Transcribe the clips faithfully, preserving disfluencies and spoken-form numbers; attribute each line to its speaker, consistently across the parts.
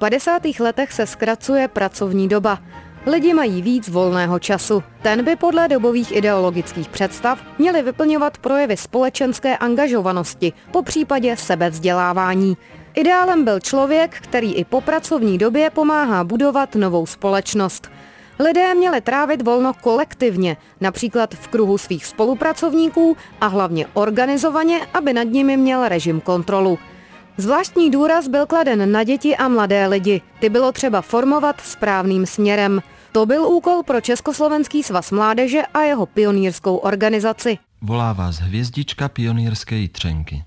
Speaker 1: padesátých letech se zkracuje pracovní doba. Lidi mají víc volného času. Ten by podle dobových ideologických představ měli vyplňovat projevy společenské angažovanosti, popřípadě sebevzdělávání. Ideálem byl člověk, který i po pracovní době pomáhá budovat novou společnost. Lidé měli trávit volno kolektivně, například v kruhu svých spolupracovníků a hlavně organizovaně, aby nad nimi měl režim kontrolu. Zvláštní důraz byl kladen na děti a mladé lidi. Ty bylo třeba formovat správným směrem. To byl úkol pro Československý svaz mládeže a jeho pionýrskou organizaci.
Speaker 2: Volá vás hvězdička pionýrské Jitřenky.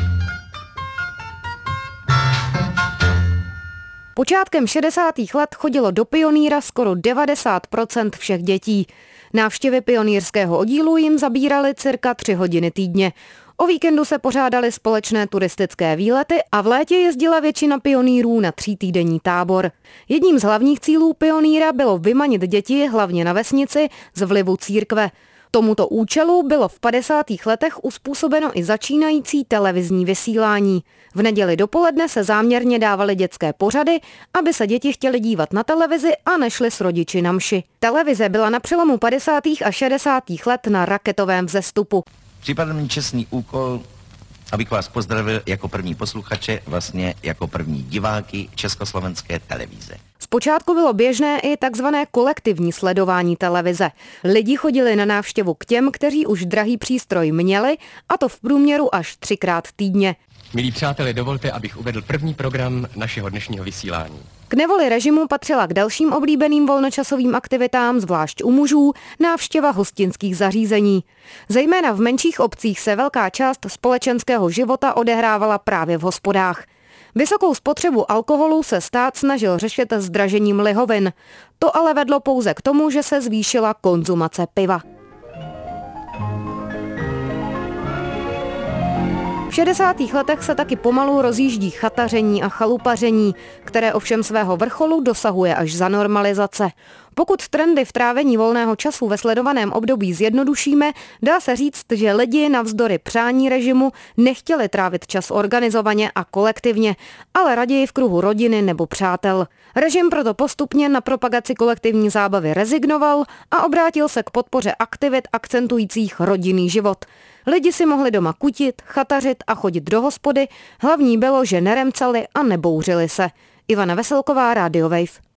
Speaker 1: Počátkem šedesátých let chodilo do Pionýra skoro devadesát procent všech dětí. Návštěvy pionýrského oddílu jim zabíraly cirka tři hodiny týdně. O víkendu se pořádaly společné turistické výlety a v létě jezdila většina pionýrů na třítýdenní tábor. Jedním z hlavních cílů Pionýra bylo vymanit děti, hlavně na vesnici, z vlivu církve. Tomuto účelu bylo v padesátých letech uspůsobeno i začínající televizní vysílání. V neděli dopoledne se záměrně dávaly dětské pořady, aby se děti chtěly dívat na televizi a nešly s rodiči na mši. Televize byla na přelomu padesátých a šedesátých let na raketovém vzestupu.
Speaker 3: Připadl mi čestný úkol, abych vás pozdravil jako první posluchače, vlastně jako první diváky Československé televize.
Speaker 1: Zpočátku bylo běžné i takzvané kolektivní sledování televize. Lidi chodili na návštěvu k těm, kteří už drahý přístroj měli, a to v průměru až třikrát týdně.
Speaker 4: Milí přátelé, dovolte, abych uvedl první program našeho dnešního vysílání.
Speaker 1: K nevoli režimu patřila k dalším oblíbeným volnočasovým aktivitám, zvlášť u mužů, návštěva hostinských zařízení. Zejména v menších obcích se velká část společenského života odehrávala právě v hospodách. Vysokou spotřebu alkoholu se stát snažil řešit zdražením lihovin. To ale vedlo pouze k tomu, že se zvýšila konzumace piva. V šedesátých letech se taky pomalu rozjíždí chataření a chalupaření, které ovšem svého vrcholu dosahuje až za normalizace. Pokud trendy v trávení volného času ve sledovaném období zjednodušíme, dá se říct, že lidi navzdory přání režimu nechtěli trávit čas organizovaně a kolektivně, ale raději v kruhu rodiny nebo přátel. Režim proto postupně na propagaci kolektivní zábavy rezignoval a obrátil se k podpoře aktivit akcentujících rodinný život. Lidi si mohli doma kutit, chatařit a chodit do hospody, hlavní bylo, že neremcali a nebouřili se. Ivana Veselková, Radio Wave.